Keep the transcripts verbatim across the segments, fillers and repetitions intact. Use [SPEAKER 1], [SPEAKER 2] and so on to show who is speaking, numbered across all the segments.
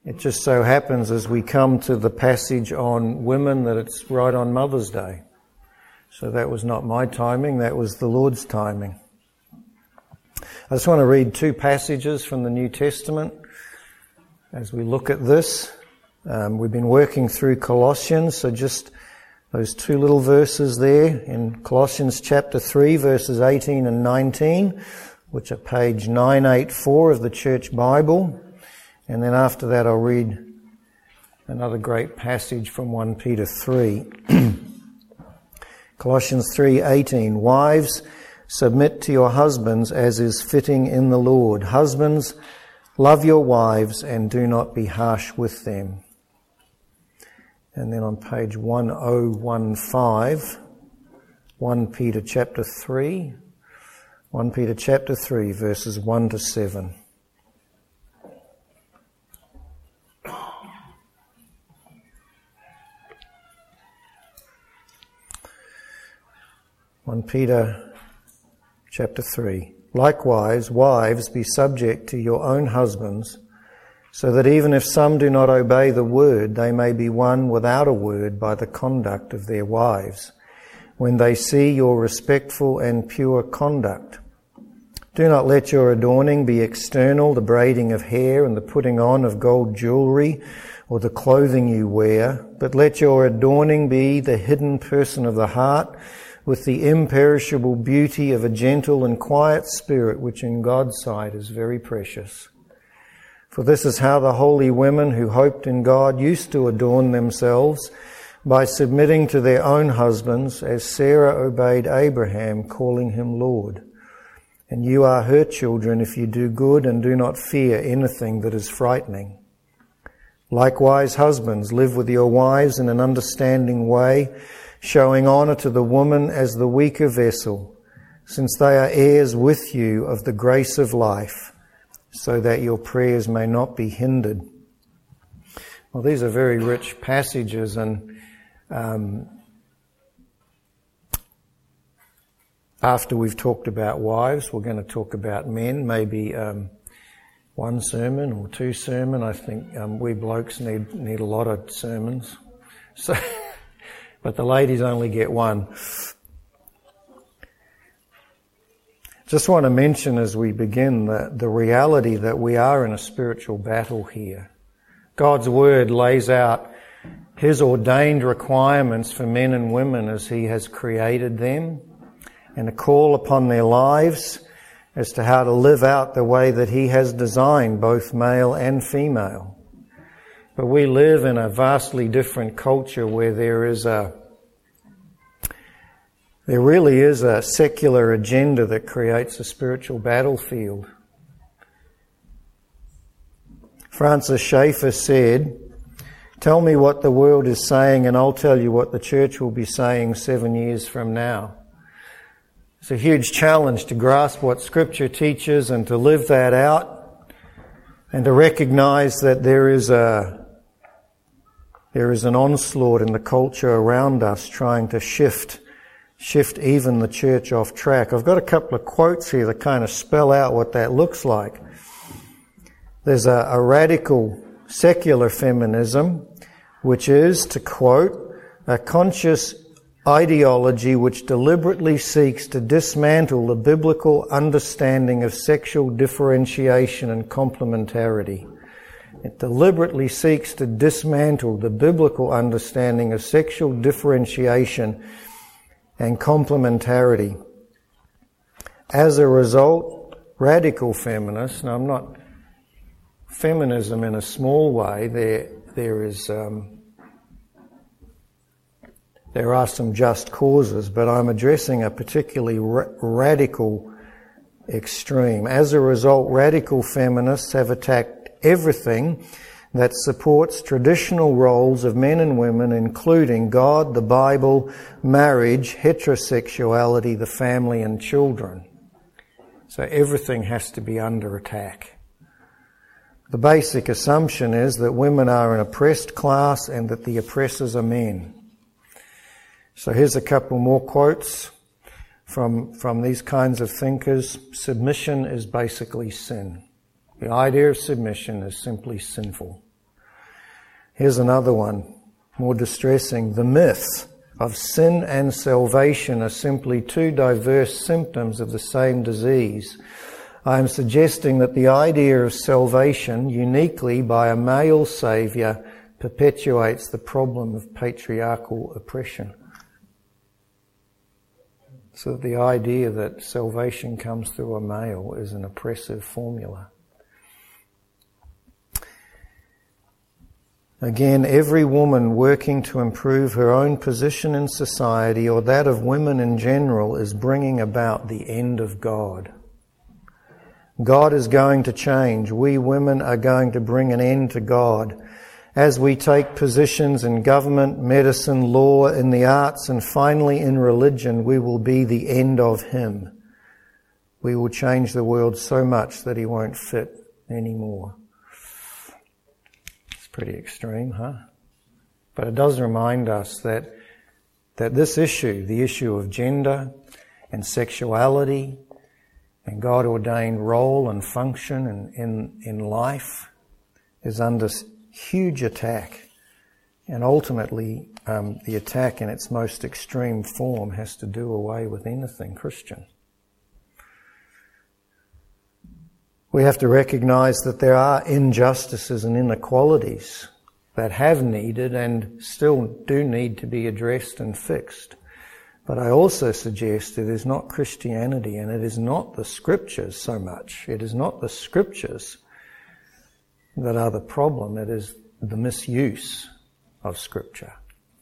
[SPEAKER 1] It just so happens as we come to the passage on women that it's right on Mother's Day. So that was not my timing, that was the Lord's timing. I just want to read two passages from the New Testament as we look at this. Um, we've been working through Colossians, so just those two little verses there in Colossians chapter three, verses eighteen and nineteen, which are page nine eighty-four of the Church Bible. And then after that I'll read another great passage from First Peter three. Colossians three eighteen, wives, submit to your husbands as is fitting in the Lord. Husbands, love your wives and do not be harsh with them. And then on page ten fifteen, First Peter chapter three, First Peter chapter three, verses one to seven. First Peter chapter three. Likewise, wives, be subject to your own husbands, so that even if some do not obey the word, they may be won without a word by the conduct of their wives, when they see your respectful and pure conduct. Do not let your adorning be external, the braiding of hair and the putting on of gold jewellery, or the clothing you wear, but let your adorning be the hidden person of the heart, with the imperishable beauty of a gentle and quiet spirit, which in God's sight is very precious. For this is how the holy women who hoped in God used to adorn themselves, by submitting to their own husbands, as Sarah obeyed Abraham, calling him Lord. And you are her children if you do good and do not fear anything that is frightening. Likewise, husbands, live with your wives in an understanding way, showing honour to the woman as the weaker vessel, since they are heirs with you of the grace of life, so that your prayers may not be hindered. Well, these are very rich passages, and um, after we've talked about wives, we're going to talk about men, maybe um, one sermon or two sermon. I think um, we blokes need need a lot of sermons, so but the ladies only get one. Just want to mention as we begin the, the reality that we are in a spiritual battle here. God's Word lays out His ordained requirements for men and women as He has created them, and a call upon their lives as to how to live out the way that He has designed both male and female. But we live in a vastly different culture where there is a There really is a secular agenda that creates a spiritual battlefield. Francis Schaeffer said, "Tell me what the world is saying and I'll tell you what the church will be saying seven years from now." It's a huge challenge to grasp what Scripture teaches and to live that out, and to recognise that there is a there is an onslaught in the culture around us trying to shift shift even the church off track. I've got a couple of quotes here that kind of spell out what that looks like. There's a, a radical secular feminism, which is, to quote, a conscious ideology which deliberately seeks to dismantle the biblical understanding of sexual differentiation and complementarity. It deliberately seeks to dismantle the biblical understanding of sexual differentiation and complementarity. As a result, radical feminists, now I'm not feminism in a small way, there there is um, there are some just causes, but I'm addressing a particularly ra- radical extreme. As a result, radical feminists have attacked everything that supports traditional roles of men and women, including God, the Bible, marriage, heterosexuality, the family, and children. So everything has to be under attack. The basic assumption is that women are an oppressed class and that the oppressors are men. So here's a couple more quotes from, from these kinds of thinkers. Submission is basically sin. The idea of submission is simply sinful. Here's another one, more distressing. The myth of sin and salvation are simply two diverse symptoms of the same disease. I am suggesting that the idea of salvation, uniquely by a male saviour, perpetuates the problem of patriarchal oppression. So the idea that salvation comes through a male is an oppressive formula. Again, every woman working to improve her own position in society, or that of women in general, is bringing about the end of God. God is going to change. We women are going to bring an end to God. As we take positions in government, medicine, law, in the arts, and finally in religion, we will be the end of Him. We will change the world so much that He won't fit anymore. Pretty extreme, huh? But it does remind us that that this issue, the issue of gender and sexuality and God-ordained role and function in, in, in life, is under huge attack. And ultimately, um, the attack in its most extreme form has to do away with anything Christian. We have to recognise that there are injustices and inequalities that have needed and still do need to be addressed and fixed. But I also suggest it is not Christianity and it is not the Scriptures so much. It is not the Scriptures that are the problem. It is the misuse of Scripture.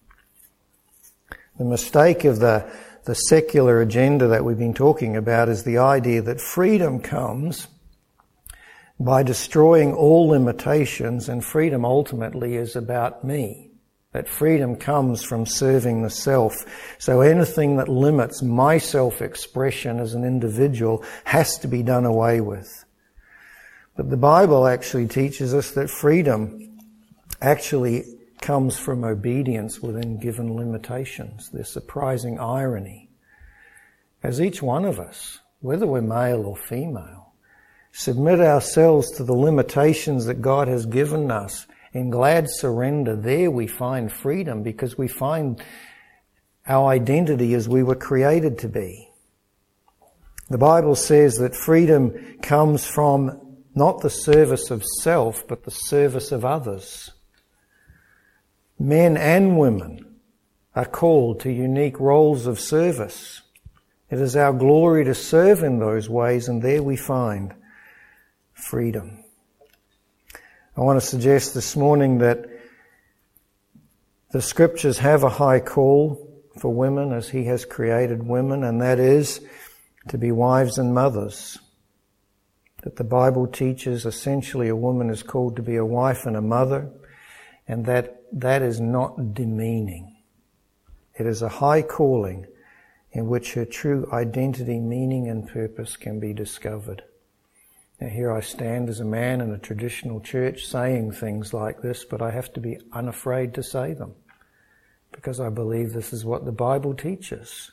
[SPEAKER 1] The mistake of the, the secular agenda that we've been talking about is the idea that freedom comes by destroying all limitations, and freedom ultimately is about me. That freedom comes from serving the self. So anything that limits my self-expression as an individual has to be done away with. But the Bible actually teaches us that freedom actually comes from obedience within given limitations. There's surprising irony. As each one of us, whether we're male or female, submit ourselves to the limitations that God has given us in glad surrender, there we find freedom, because we find our identity as we were created to be. The Bible says that freedom comes from not the service of self, but the service of others. Men and women are called to unique roles of service. It is our glory to serve in those ways, and there we find freedom. I want to suggest this morning that the Scriptures have a high call for women as He has created women, and that is to be wives and mothers. That the Bible teaches essentially a woman is called to be a wife and a mother, and that that is not demeaning. It is a high calling in which her true identity, meaning and purpose can be discovered. Now here I stand as a man in a traditional church saying things like this, but I have to be unafraid to say them because I believe this is what the Bible teaches.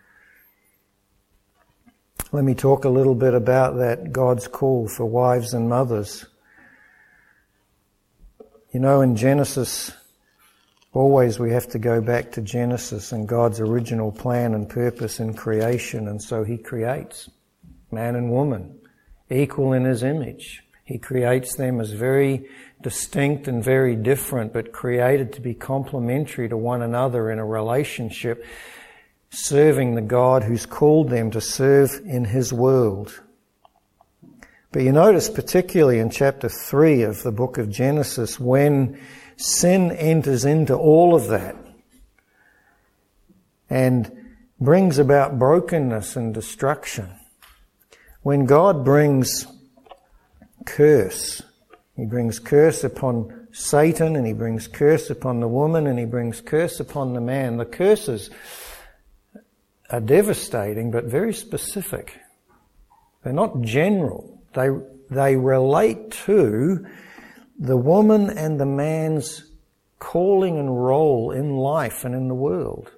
[SPEAKER 1] Let me talk a little bit about that, God's call for wives and mothers. You know, in Genesis, always we have to go back to Genesis and God's original plan and purpose in creation, and so He creates man and woman, equal in His image. He creates them as very distinct and very different, but created to be complementary to one another in a relationship, serving the God who's called them to serve in His world. But you notice particularly in chapter three of the book of Genesis, when sin enters into all of that and brings about brokenness and destruction, when God brings curse, He brings curse upon Satan, and He brings curse upon the woman, and He brings curse upon the man. The curses are devastating, but very specific. They're not general. They, they relate to the woman and the man's calling and role in life and in the world.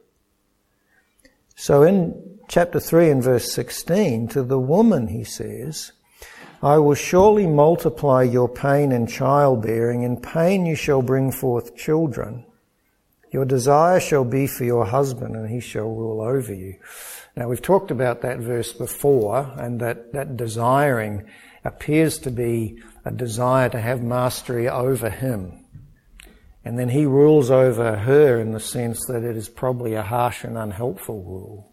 [SPEAKER 1] So in chapter three and verse sixteen, to the woman He says, I will surely multiply your pain in childbearing. In pain you shall bring forth children. Your desire shall be for your husband, and he shall rule over you. Now, we've talked about that verse before, and that, that desiring appears to be a desire to have mastery over him. And then he rules over her in the sense that it is probably a harsh and unhelpful rule.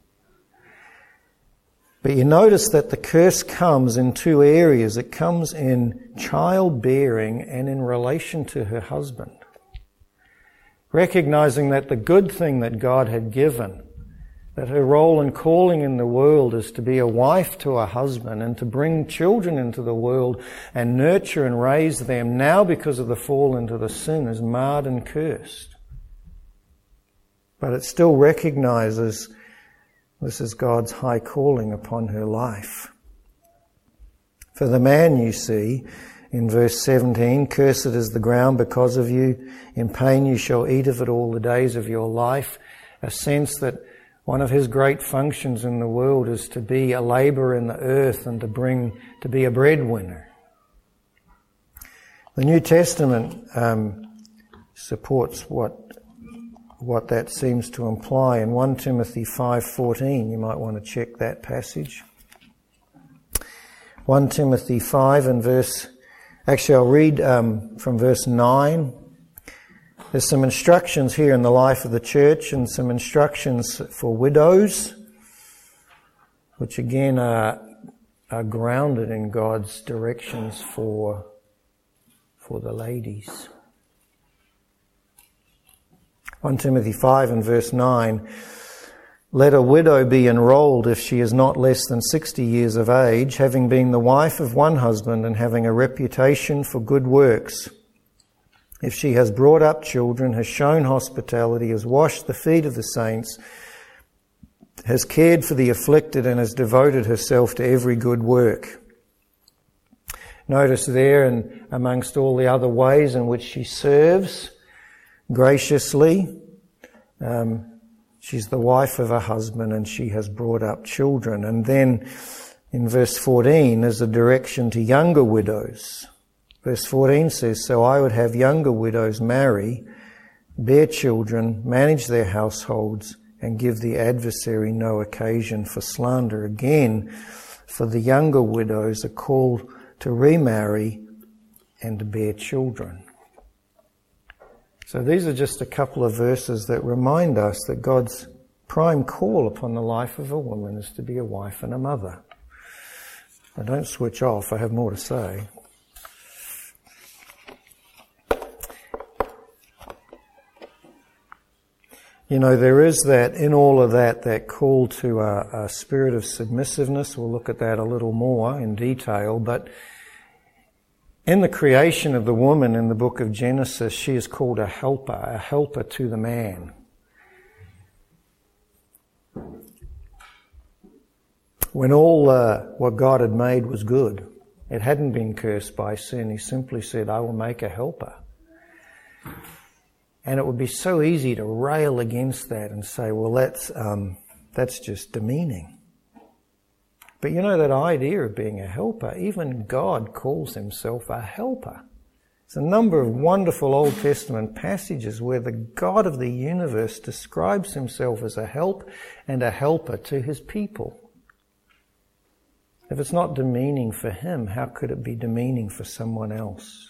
[SPEAKER 1] But you notice that the curse comes in two areas. It comes in childbearing and in relation to her husband. Recognizing that the good thing that God had given, that her role and calling in the world is to be a wife to a husband and to bring children into the world and nurture and raise them, now because of the fall into the sin, is marred and cursed. But it still recognizes this is God's high calling upon her life. For the man, you see, in verse seventeen, cursed is the ground because of you. In pain you shall eat of it all the days of your life. A sense that one of his great functions in the world is to be a labourer in the earth and to bring, to be a breadwinner. The New Testament um, supports what what that seems to imply. In First Timothy five fourteen, you might want to check that passage. First Timothy five and verse, actually I'll read um, from verse nine. There's some instructions here in the life of the church and some instructions for widows, which again are, are grounded in God's directions for, for the ladies. First Timothy five and verse nine, let a widow be enrolled if she is not less than sixty years of age, having been the wife of one husband and having a reputation for good works. If she has brought up children, has shown hospitality, has washed the feet of the saints, has cared for the afflicted, and has devoted herself to every good work. Notice there, and amongst all the other ways in which she serves graciously, um, she's the wife of her husband and she has brought up children. And then in verse fourteen is a direction to younger widows. Verse fourteen says, so I would have younger widows marry, bear children, manage their households, and give the adversary no occasion for slander. Again, for the younger widows are called to remarry and to bear children. So these are just a couple of verses that remind us that God's prime call upon the life of a woman is to be a wife and a mother. Now don't switch off, I have more to say. You know, there is that, in all of that, that call to a, a spirit of submissiveness. We'll look at that a little more in detail, but in the creation of the woman in the book of Genesis, she is called a helper, a helper to the man. When all uh, what God had made was good, it hadn't been cursed by sin, he simply said, I will make a helper. And it would be so easy to rail against that and say, well, that's um, that's just demeaning. But you know, that idea of being a helper, even God calls himself a helper. There's a number of wonderful Old Testament passages where the God of the universe describes himself as a help and a helper to his people. If it's not demeaning for him, how could it be demeaning for someone else?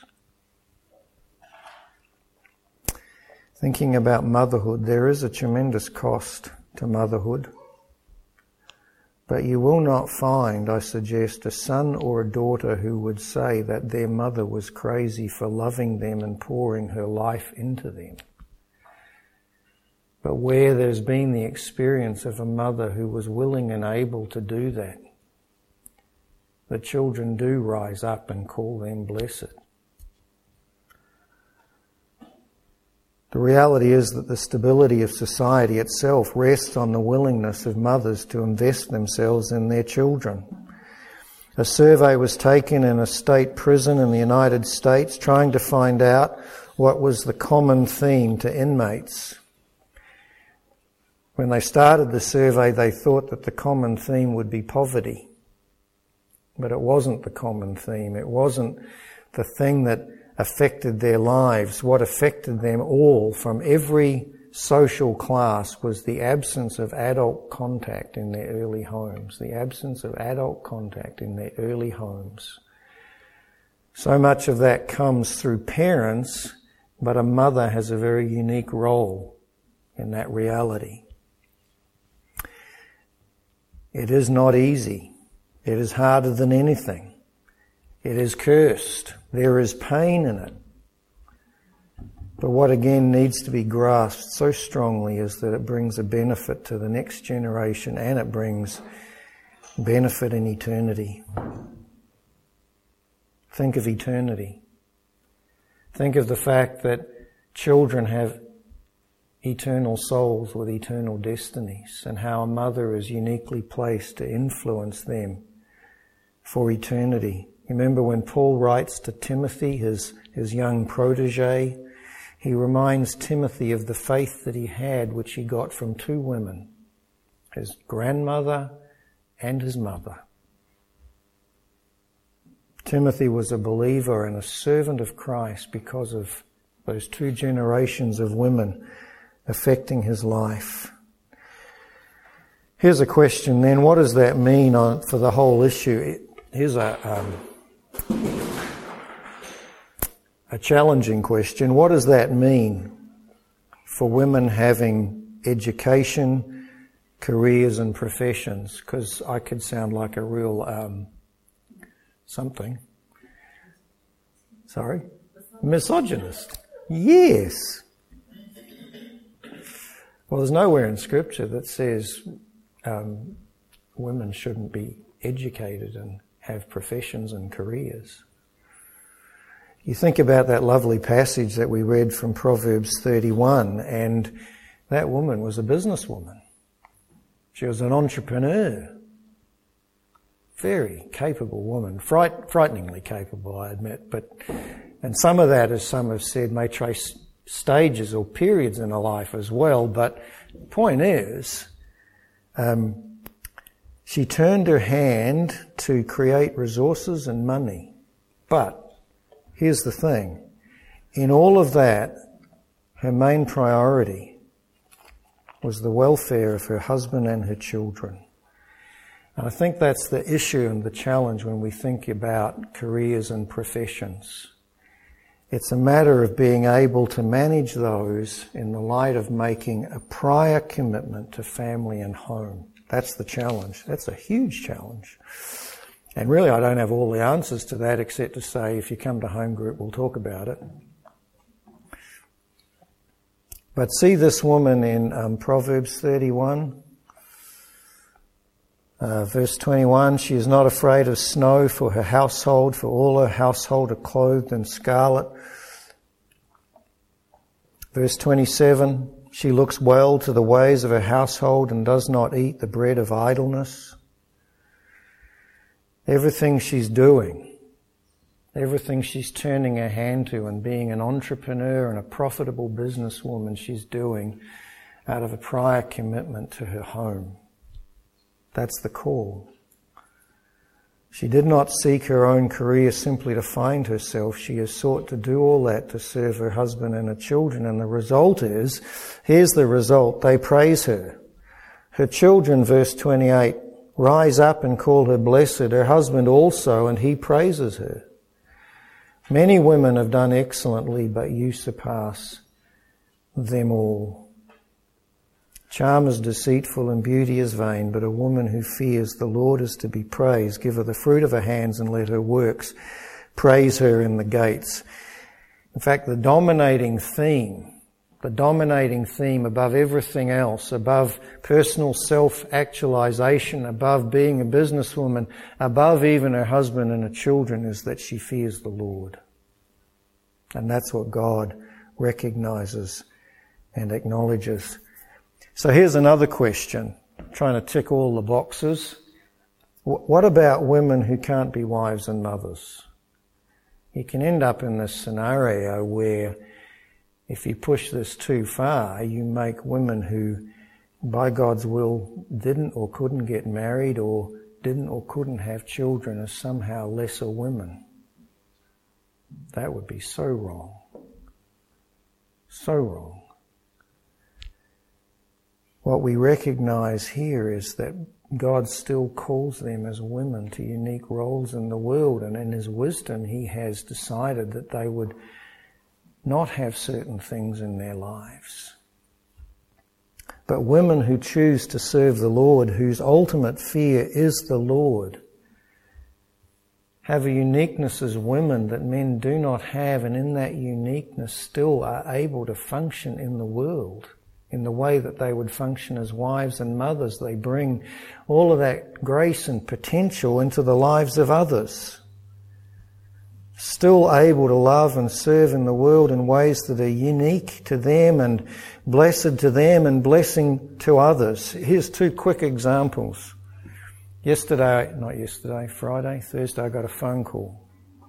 [SPEAKER 1] Thinking about motherhood, there is a tremendous cost to motherhood. But you will not find, I suggest, a son or a daughter who would say that their mother was crazy for loving them and pouring her life into them. But where there's been the experience of a mother who was willing and able to do that, the children do rise up and call them blessed. The reality is that the stability of society itself rests on the willingness of mothers to invest themselves in their children. A survey was taken in a state prison in the United States trying to find out what was the common theme to inmates. When they started the survey, they thought that the common theme would be poverty. but it wasn't the common theme. It wasn't the thing that affected their lives. What affected them all from every social class was the absence of adult contact in their early homes. The absence of adult contact in their early homes. So much of that comes through parents, but a mother has a very unique role in that reality. It is not easy. It is harder than anything. It is cursed. There is pain in it. But what again needs to be grasped so strongly is that it brings a benefit to the next generation, and it brings benefit in eternity. Think of eternity. Think of the fact that children have eternal souls with eternal destinies, and how a mother is uniquely placed to influence them for eternity. Remember when Paul writes to Timothy, his, his young protege, he reminds Timothy of the faith that he had, which he got from two women, his grandmother and his mother. Timothy was a believer and a servant of Christ because of those two generations of women affecting his life. Here's a question then, what does that mean on, for the whole issue? Here's a, um, a challenging question. What does that mean for women having education, careers and professions? Because I could sound like a real um, something. Sorry? Misogynist. Yes. Well, there's nowhere in Scripture that says um, women shouldn't be educated and have professions and careers. You think about that lovely passage that we read from Proverbs thirty-one, and that woman was a businesswoman. She was an entrepreneur. Very capable woman. Fright, frighteningly capable, I admit. But, and some of that, as some have said, may trace stages or periods in her life as well. But the point is, um, she turned her hand to create resources and money. But here's the thing. In all of that, her main priority was the welfare of her husband and her children. And I think that's the issue and the challenge when we think about careers and professions. It's a matter of being able to manage those in the light of making a prior commitment to family and home. That's the challenge. That's a huge challenge. And really, I don't have all the answers to that except to say, if you come to home group, we'll talk about it. But see this woman in um, Proverbs thirty-one, uh, verse twenty-one. She is not afraid of snow for her household, for all her household are clothed in scarlet. Verse twenty-seven. She looks well to the ways of her household and does not eat the bread of idleness. Everything she's doing, everything she's turning her hand to and being an entrepreneur and a profitable businesswoman, she's doing out of a prior commitment to her home. That's the call. She did not seek her own career simply to find herself. She has sought to do all that to serve her husband and her children. And the result is, here's the result, they praise her. Her children, verse twenty-eight, rise up and call her blessed, her husband also, and he praises her. Many women have done excellently, but you surpass them all. Charm is deceitful and beauty is vain, but a woman who fears the Lord is to be praised. Give her the fruit of her hands and let her works praise her in the gates. In fact, the dominating theme, the dominating theme above everything else, above personal self-actualization, above being a businesswoman, above even her husband and her children, is that she fears the Lord. And that's what God recognizes and acknowledges. So here's another question, I'm trying to tick all the boxes. What about women who can't be wives and mothers? You can end up in this scenario where if you push this too far, you make women who, by God's will, didn't or couldn't get married or didn't or couldn't have children as somehow lesser women. That would be so wrong. So wrong. What we recognize here is that God still calls them as women to unique roles in the world, and in His wisdom He has decided that they would not have certain things in their lives. But women who choose to serve the Lord, whose ultimate fear is the Lord, have a uniqueness as women that men do not have, and in that uniqueness still are able to function in the world in the way that they would function as wives and mothers. They bring all of that grace and potential into the lives of others. Still able to love and serve in the world in ways that are unique to them and blessed to them and blessing to others. Here's two quick examples. Yesterday, not yesterday, Friday, Thursday, I got a phone call.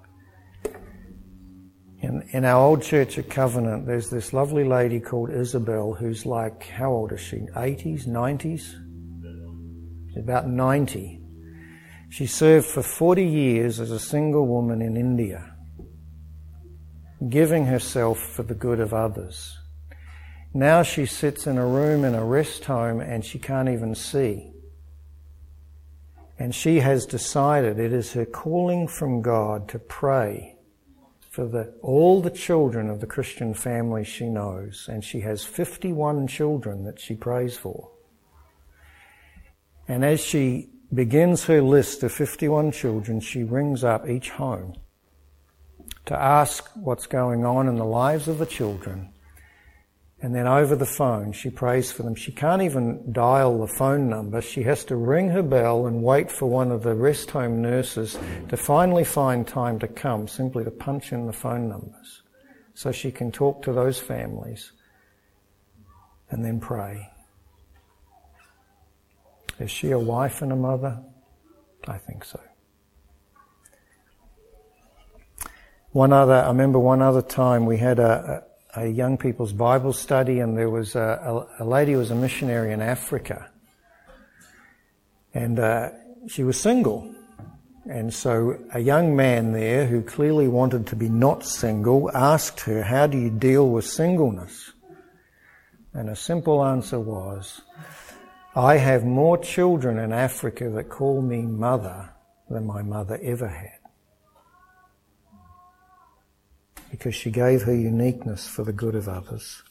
[SPEAKER 1] In, in our old church at Covenant, there's this lovely lady called Isabel who's like, how old is she? eighties, nineties? She's about ninety. She served for forty years as a single woman in India, giving herself for the good of others. Now she sits in a room in a rest home and she can't even see. And she has decided it is her calling from God to pray for the, all the children of the Christian family she knows. And she has fifty-one children that she prays for. And as she begins her list of fifty-one children, she rings up each home to ask what's going on in the lives of the children. And then over the phone, she prays for them. She can't even dial the phone number. She has to ring her bell and wait for one of the rest home nurses to finally find time to come, simply to punch in the phone numbers so she can talk to those families and then pray. Is she a wife and a mother? I think so. One other, I remember one other time we had a, a a young people's Bible study, and there was a, a, a lady who was a missionary in Africa. And uh, she was single. And so a young man there who clearly wanted to be not single asked her, how do you deal with singleness? And a simple answer was, I have more children in Africa that call me mother than my mother ever had. Because she gave her uniqueness for the good of others.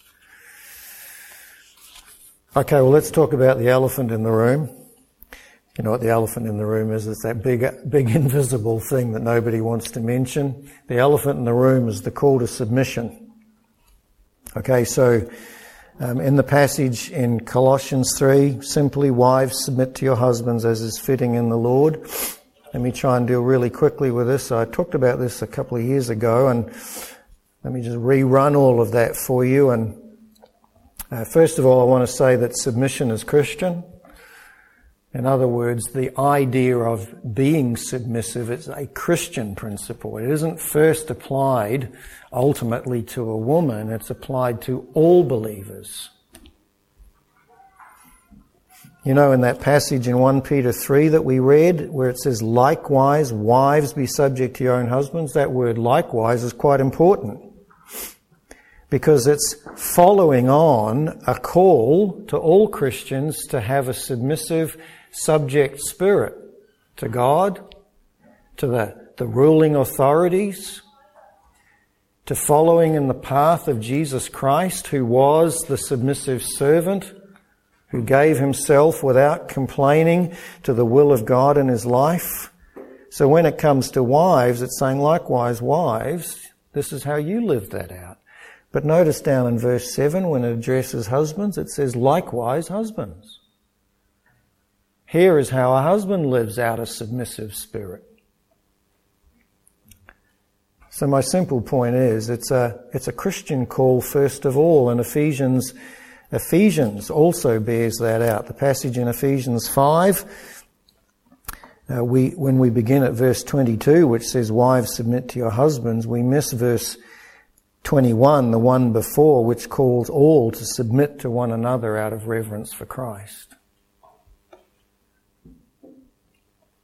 [SPEAKER 1] Okay, well, let's talk about the elephant in the room. You know what the elephant in the room is? It's that big, big invisible thing that nobody wants to mention. The elephant in the room is the call to submission. Okay, so um, in the passage in Colossians three, simply, wives, submit to your husbands as is fitting in the Lord. Let me try and deal really quickly with this. I talked about this a couple of years ago, and let me just rerun all of that for you. And uh, first of all, I want to say that submission is Christian. In other words, the idea of being submissive is a Christian principle. It isn't first applied ultimately to a woman. It's applied to all believers. You know, in that passage in First Peter three that we read, where it says, likewise, wives, be subject to your own husbands, that word likewise is quite important. Because it's following on a call to all Christians to have a submissive, subject spirit to God, to the, the ruling authorities, to following in the path of Jesus Christ, who was the submissive servant, who gave himself without complaining to the will of God in his life. So when it comes to wives, it's saying, likewise, wives, this is how you live that out. But notice down in verse seven, when it addresses husbands, it says, likewise, husbands. Here is how a husband lives out a submissive spirit. So my simple point is, it's a, it's a Christian call first of all, and Ephesians Ephesians also bears that out. The passage in Ephesians five, uh, we, when we begin at verse twenty-two, which says, wives, submit to your husbands, we miss verse twenty-one, the one before, which calls all to submit to one another out of reverence for Christ.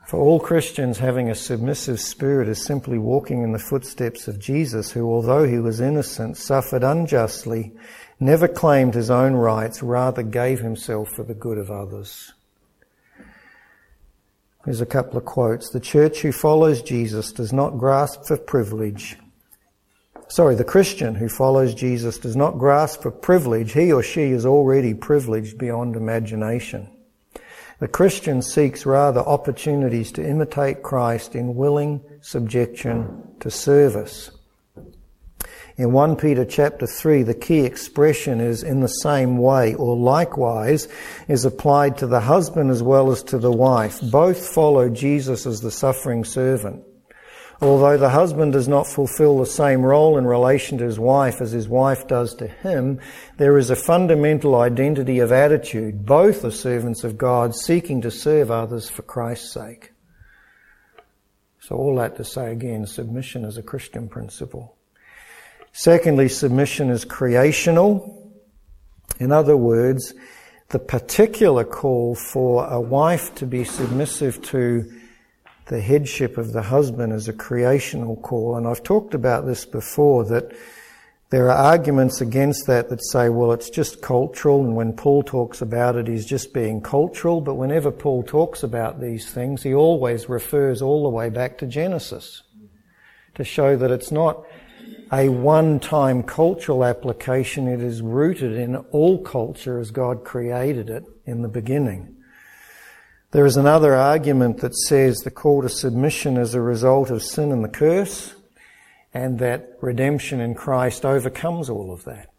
[SPEAKER 1] For all Christians, having a submissive spirit is simply walking in the footsteps of Jesus, who, although he was innocent, suffered unjustly, never claimed his own rights, rather gave himself for the good of others. Here's a couple of quotes. The church who follows Jesus does not grasp for privilege. Sorry, the Christian who follows Jesus does not grasp for privilege. He or she is already privileged beyond imagination. The Christian seeks rather opportunities to imitate Christ in willing subjection to service. In First Peter chapter three, the key expression is in the same way, or likewise, is applied to the husband as well as to the wife. Both follow Jesus as the suffering servant. Although the husband does not fulfill the same role in relation to his wife as his wife does to him, there is a fundamental identity of attitude. Both are servants of God, seeking to serve others for Christ's sake. So all that to say again, submission is a Christian principle. Secondly, submission is creational. In other words, the particular call for a wife to be submissive to the headship of the husband is a creational call. And I've talked about this before, that there are arguments against that that say, well, it's just cultural, and when Paul talks about it, he's just being cultural. But whenever Paul talks about these things, he always refers all the way back to Genesis to show that it's not a one-time cultural application. It is rooted in all culture as God created it in the beginning. There is another argument that says the call to submission is a result of sin and the curse, and that redemption in Christ overcomes all of that.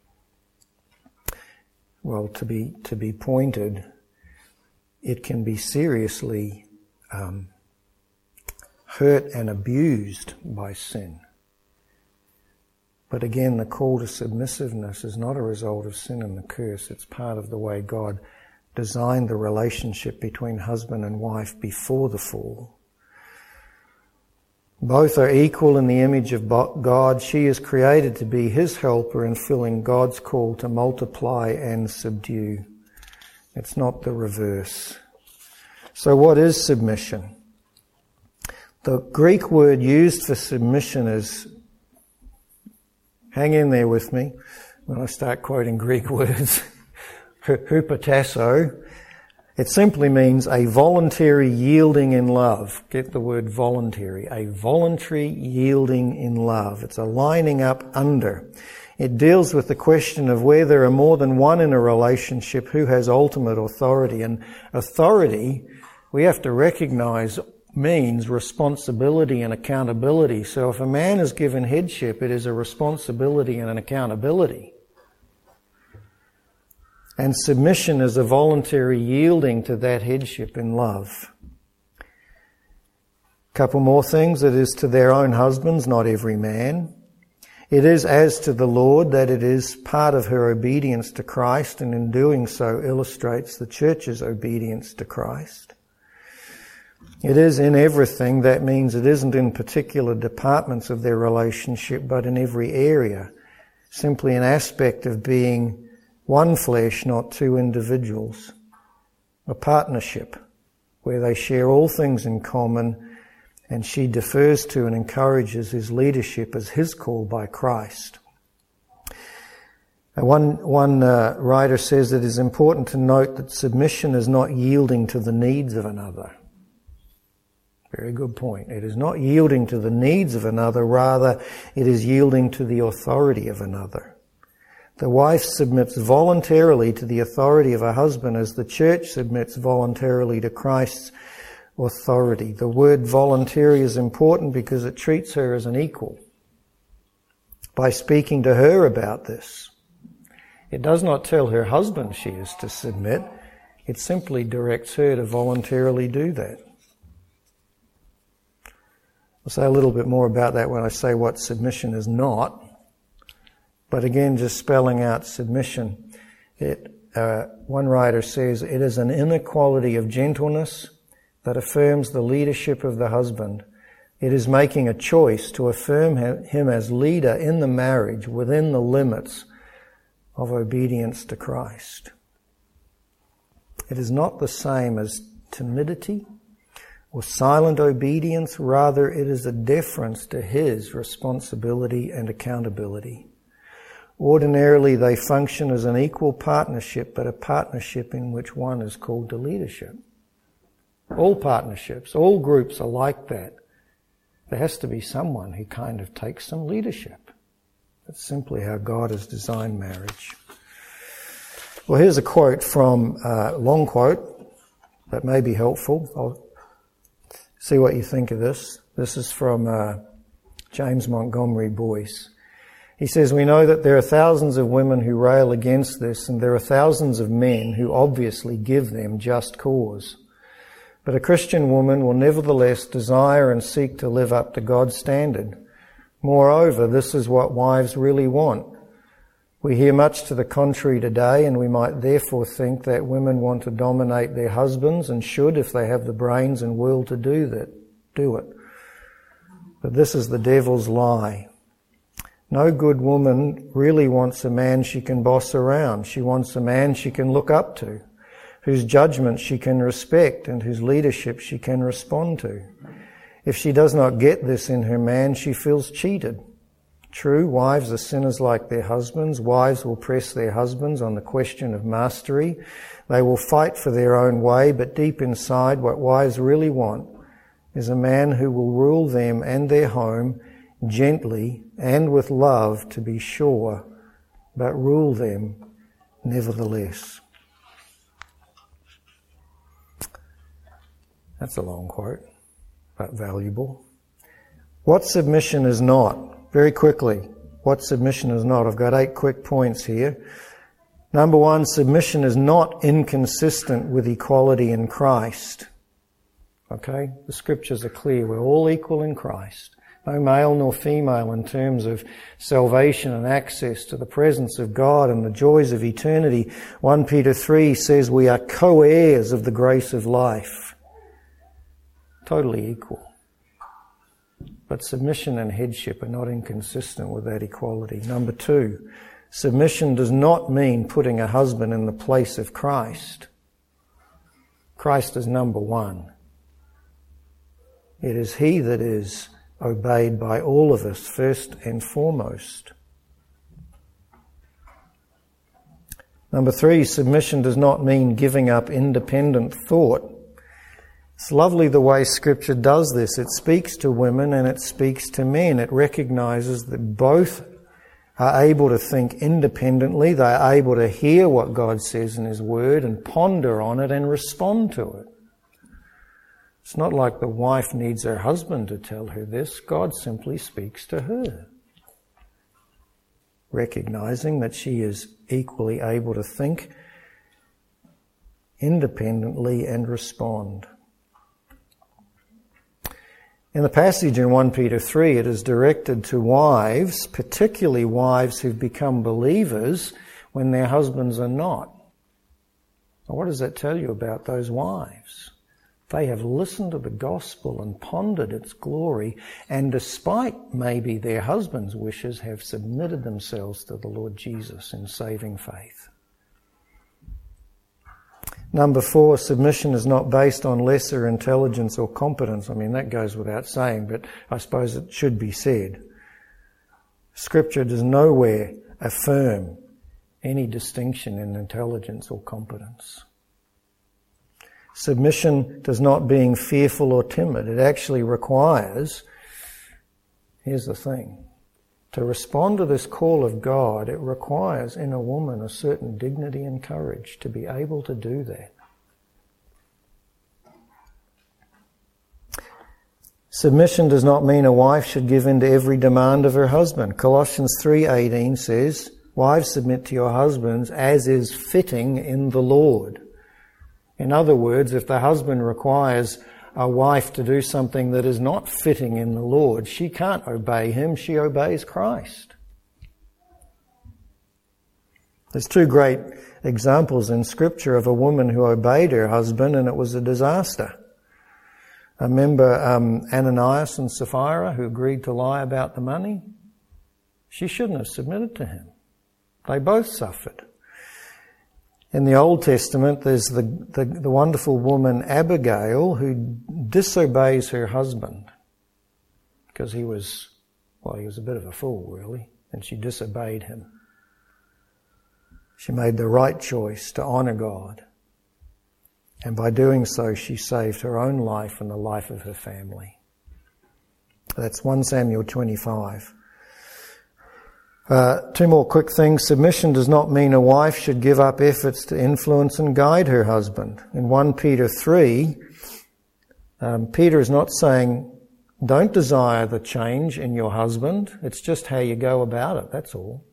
[SPEAKER 1] Well, to be to be pointed, it can be seriously um, hurt and abused by sin. But again, the call to submissiveness is not a result of sin and the curse. It's part of the way God designed the relationship between husband and wife before the fall. Both are equal in the image of God. She is created to be his helper in filling God's call to multiply and subdue. It's not the reverse. So what is submission? The Greek word used for submission is, hang in there with me when I start quoting Greek words, hupotasso. It simply means a voluntary yielding in love. Get the word voluntary. A voluntary yielding in love. It's a lining up under. It deals with the question of where there are more than one in a relationship, who has ultimate authority. And authority, we have to recognize, means responsibility and accountability. So if a man is given headship, it is a responsibility and an accountability. And submission is a voluntary yielding to that headship in love. A couple more things. It is to their own husbands, not every man. It is as to the Lord, that it is part of her obedience to Christ, and in doing so illustrates the church's obedience to Christ. It is in everything. That means it isn't in particular departments of their relationship, but in every area. Simply an aspect of being one flesh, not two individuals. A partnership where they share all things in common, and she defers to and encourages his leadership as his call by Christ. One, one uh, writer says it is important to note that submission is not yielding to the needs of another. Very good point. It is not yielding to the needs of another, rather it is yielding to the authority of another. The wife submits voluntarily to the authority of her husband as the church submits voluntarily to Christ's authority. The word voluntary is important because it treats her as an equal by speaking to her about this. It does not tell her husband she is to submit. It simply directs her to voluntarily do that. I'll say a little bit more about that when I say what submission is not. But again, just spelling out submission. It, uh, one writer says, it is an inequality of gentleness that affirms the leadership of the husband. It is making a choice to affirm him as leader in the marriage within the limits of obedience to Christ. It is not the same as timidity or silent obedience. Rather, it is a deference to his responsibility and accountability. Ordinarily, they function as an equal partnership, but a partnership in which one is called to leadership. All partnerships, all groups are like that. There has to be someone who kind of takes some leadership. That's simply how God has designed marriage. Well, here's a quote from, a uh, long quote that may be helpful. I'll see what you think of this. This is from uh, James Montgomery Boyce. He says, "We know that there are thousands of women who rail against this, and there are thousands of men who obviously give them just cause. But a Christian woman will nevertheless desire and seek to live up to God's standard. Moreover, this is what wives really want. We hear much to the contrary today, and we might therefore think that women want to dominate their husbands and should, if they have the brains and will to do that, do it. But this is the devil's lie. No good woman really wants a man she can boss around. She wants a man she can look up to, whose judgment she can respect and whose leadership she can respond to. If she does not get this in her man, she feels cheated. True, wives are sinners like their husbands. Wives will press their husbands on the question of mastery. They will fight for their own way, but deep inside, what wives really want is a man who will rule them and their home gently and with love, to be sure, but rule them nevertheless." That's a long quote, but valuable. What submission is not? Very quickly, what submission is not? I've got eight quick points here. Number one, submission is not inconsistent with equality in Christ. Okay? The scriptures are clear. We're all equal in Christ. No male nor female in terms of salvation and access to the presence of God and the joys of eternity. First Peter three says we are co-heirs of the grace of life. Totally equal. But submission and headship are not inconsistent with that equality. Number two, submission does not mean putting a husband in the place of Christ. Christ is number one. It is he that is obeyed by all of us first and foremost. Number three, submission does not mean giving up independent thought. It's lovely the way Scripture does this. It speaks to women and it speaks to men. It recognizes that both are able to think independently. They are able to hear what God says in His Word and ponder on it and respond to it. It's not like the wife needs her husband to tell her this. God simply speaks to her, recognizing that she is equally able to think independently and respond. In the passage in First Peter three, it is directed to wives, particularly wives who've become believers when their husbands are not. Now, what does that tell you about those wives? They have listened to the gospel and pondered its glory, and despite maybe their husband's wishes, have submitted themselves to the Lord Jesus in saving faith. Number four, submission is not based on lesser intelligence or competence. I mean, that goes without saying, but I suppose it should be said. Scripture does nowhere affirm any distinction in intelligence or competence. Submission does not being fearful or timid. It actually requires, here's the thing, to respond to this call of God, it requires in a woman a certain dignity and courage to be able to do that. Submission does not mean a wife should give in to every demand of her husband. Colossians three eighteen says, "Wives, submit to your husbands as is fitting in the Lord." In other words, if the husband requires a wife to do something that is not fitting in the Lord, she can't obey him, she obeys Christ. There's two great examples in Scripture of a woman who obeyed her husband and it was a disaster. I remember um, Ananias and Sapphira, who agreed to lie about the money. She shouldn't have submitted to him. They both suffered. In the Old Testament, there's the, the, the wonderful woman Abigail who disobeys her husband because he was, well, he was a bit of a fool, really, and she disobeyed him. She made the right choice to honour God. And by doing so, she saved her own life and the life of her family. That's First Samuel twenty-five. Uh, two more quick things. Submission does not mean a wife should give up efforts to influence and guide her husband. In First Peter three, um, Peter is not saying, don't desire the change in your husband. It's just how you go about it, that's all.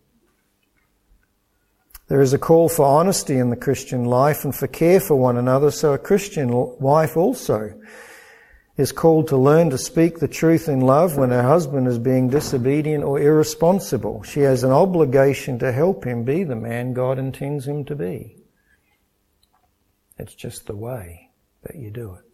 [SPEAKER 1] There is a call for honesty in the Christian life and for care for one another, so a Christian wife also is called to learn to speak the truth in love when her husband is being disobedient or irresponsible. She has an obligation to help him be the man God intends him to be. It's just the way that you do it.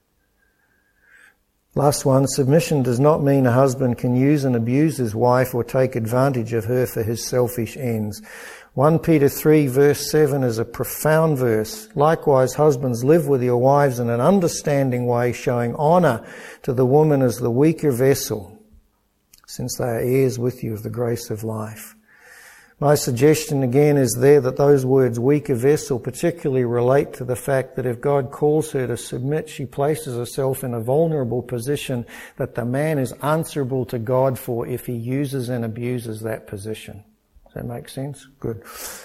[SPEAKER 1] Last one, submission does not mean a husband can use and abuse his wife or take advantage of her for his selfish ends. First Peter three verse seven is a profound verse. Likewise, husbands, live with your wives in an understanding way, showing honour to the woman as the weaker vessel, since they are heirs with you of the grace of life. My suggestion again is there that those words, weaker vessel, particularly relate to the fact that if God calls her to submit, she places herself in a vulnerable position that the man is answerable to God for if he uses and abuses that position. Does that make sense? Good.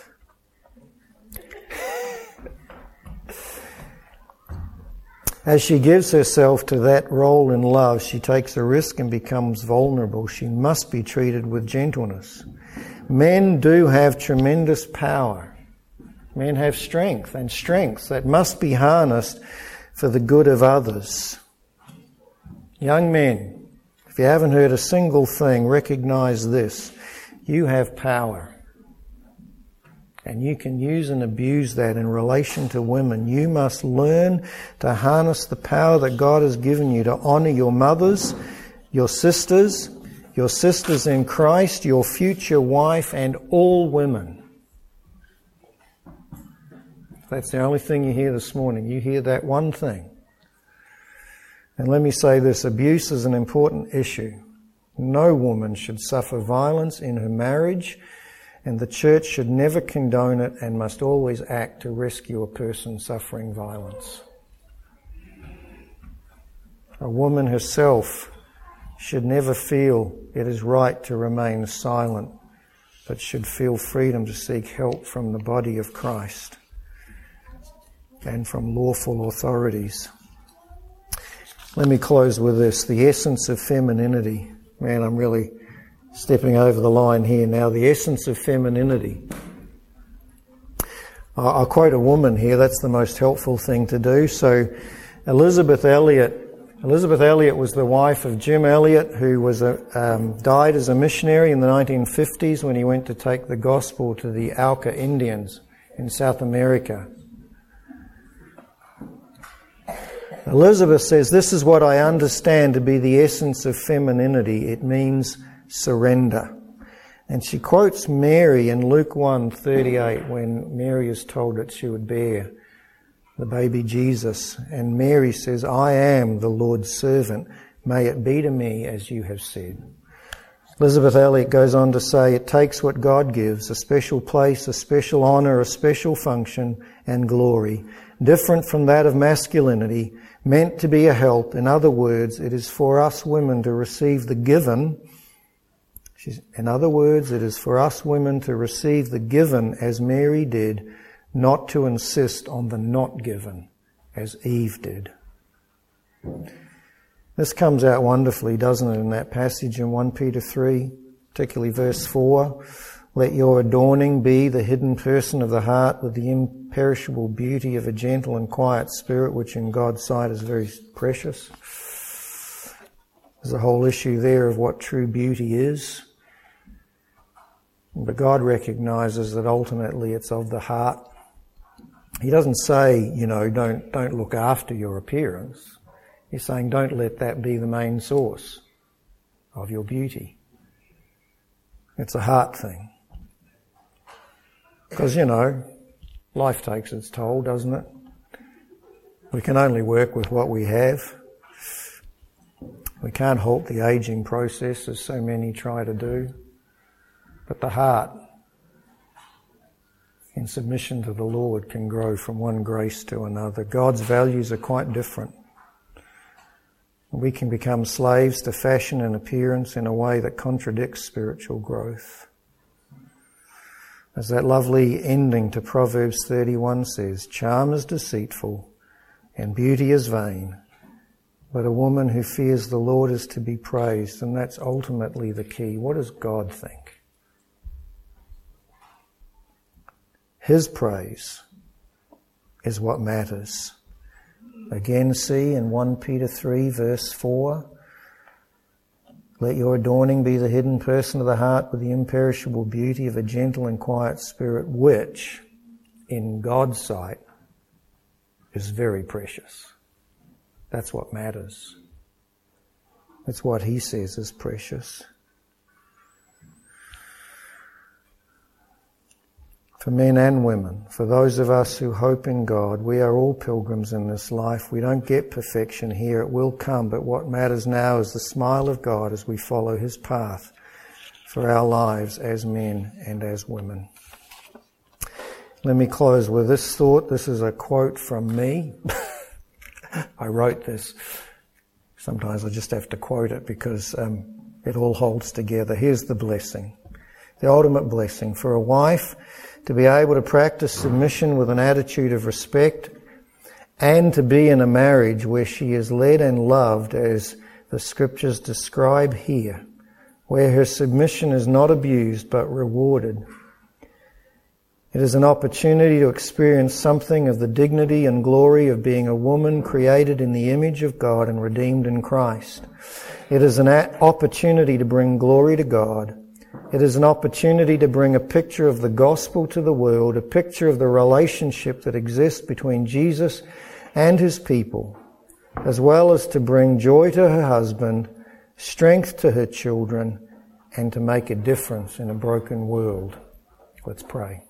[SPEAKER 1] As she gives herself to that role in love, she takes a risk and becomes vulnerable. She must be treated with gentleness. Men do have tremendous power. Men have strength, and strength that must be harnessed for the good of others. Young men, if you haven't heard a single thing, recognize this. You have power. And you can use and abuse that in relation to women. You must learn to harness the power that God has given you to honour your mothers, your sisters, your sisters in Christ, your future wife, and all women. That's the only thing you hear this morning. You hear that one thing. And let me say this, abuse is an important issue. No woman should suffer violence in her marriage, and the church should never condone it and must always act to rescue a person suffering violence. A woman herself should never feel it is right to remain silent, but should feel freedom to seek help from the body of Christ and from lawful authorities. Let me close with this, the essence of femininity. Man, I'm really stepping over the line here now. The essence of femininity. I'll quote a woman here. That's the most helpful thing to do. So Elizabeth Elliot, Elizabeth Elliot was the wife of Jim Elliot, who was a, um, died as a missionary in the nineteen fifties when he went to take the gospel to the Auca Indians in South America. Elizabeth says, this is what I understand to be the essence of femininity. It means surrender. And she quotes Mary in Luke one thirty-eight when Mary is told that she would bear the baby Jesus. And Mary says, I am the Lord's servant. May it be to me as you have said. Elizabeth Elliot goes on to say, it takes what God gives, a special place, a special honour, a special function and glory, different from that of masculinity, meant to be a help. In other words, it is for us women to receive the given. She's, in other words, it is for us women to receive the given as Mary did, not to insist on the not given as Eve did. This comes out wonderfully, doesn't it, in that passage in First Peter three, particularly verse four. Let your adorning be the hidden person of the heart with the imperishable beauty of a gentle and quiet spirit, which in God's sight is very precious. There's a whole issue there of what true beauty is. But God recognises that ultimately it's of the heart. He doesn't say, you know, don't, don't look after your appearance. He's saying don't let that be the main source of your beauty. It's a heart thing. Because, you know, life takes its toll, doesn't it? We can only work with what we have. We can't halt the ageing process as so many try to do. But the heart, in submission to the Lord, can grow from one grace to another. God's values are quite different. We can become slaves to fashion and appearance in a way that contradicts spiritual growth. As that lovely ending to Proverbs thirty-one says, charm is deceitful and beauty is vain, but a woman who fears the Lord is to be praised, and that's ultimately the key. What does God think? His praise is what matters. Again, see in First Peter three verse four, let your adorning be the hidden person of the heart with the imperishable beauty of a gentle and quiet spirit, which in God's sight is very precious. That's what matters. That's what He says is precious. For men and women, for those of us who hope in God, we are all pilgrims in this life. We don't get perfection here. It will come, but what matters now is the smile of God as we follow His path for our lives as men and as women. Let me close with this thought. This is a quote from me. I wrote this. Sometimes I just have to quote it because um, it all holds together. Here's the blessing, the ultimate blessing for a wife to be able to practice submission with an attitude of respect, and to be in a marriage where she is led and loved as the scriptures describe here, where her submission is not abused but rewarded. It is an opportunity to experience something of the dignity and glory of being a woman created in the image of God and redeemed in Christ. It is an opportunity to bring glory to God. It is an opportunity to bring a picture of the gospel to the world, a picture of the relationship that exists between Jesus and His people, as well as to bring joy to her husband, strength to her children, and to make a difference in a broken world. Let's pray.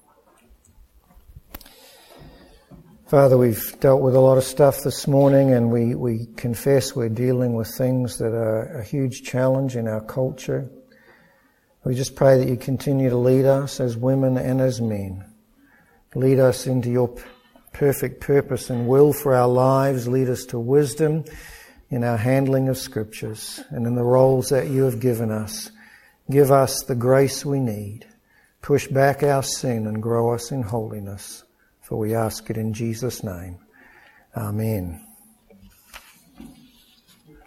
[SPEAKER 1] Father, we've dealt with a lot of stuff this morning, and we, we confess we're dealing with things that are a huge challenge in our culture. We just pray that You continue to lead us as women and as men. Lead us into Your perfect purpose and will for our lives. Lead us to wisdom in our handling of scriptures and in the roles that You have given us. Give us the grace we need. Push back our sin and grow us in holiness. For we ask it in Jesus' name. Amen.